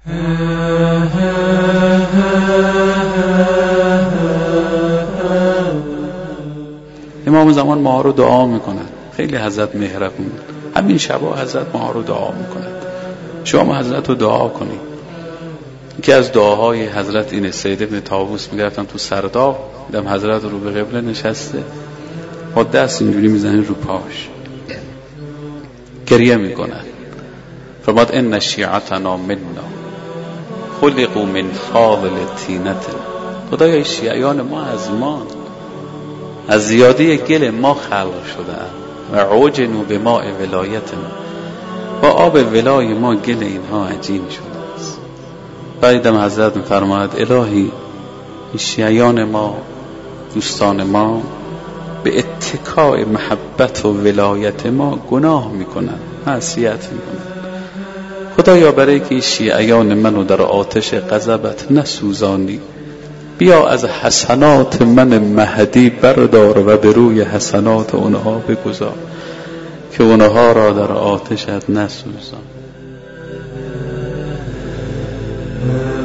امام زمان ما رو دعا میکنند. خیلی حضرت مهربون، همین شبا حضرت ما رو دعا میکنند. شما حضرت رو دعا کنید. یکی از دعاهای حضرت اینه. سید ابن طاووس میگرفتن تو سرداب، دیدم حضرت رو به قبله نشسته، با دست اینجوری میزنه رو پاش، گریه میکنن. فرمود ان شیعتنا منا خلقوا من فاضل طینت. خدایا شیعیان ما از زیادی گل ما خلق شدن و عجنوا بماء ولایتنا، با آب ولای ما گل اینها عجین شده است. بعدم حضرت میفرماید الهی شیعیان ما، دوستان ما به اتکای محبت و ولایت ما گناه میکنن، معصیت میکنن. خدایا برای که شیعیان منو در آتش غضبت نسوزانی، بیا از حسنات من مهدی بردار و به روی حسنات اونها بگذار که اونها را در آتشت نسوزان.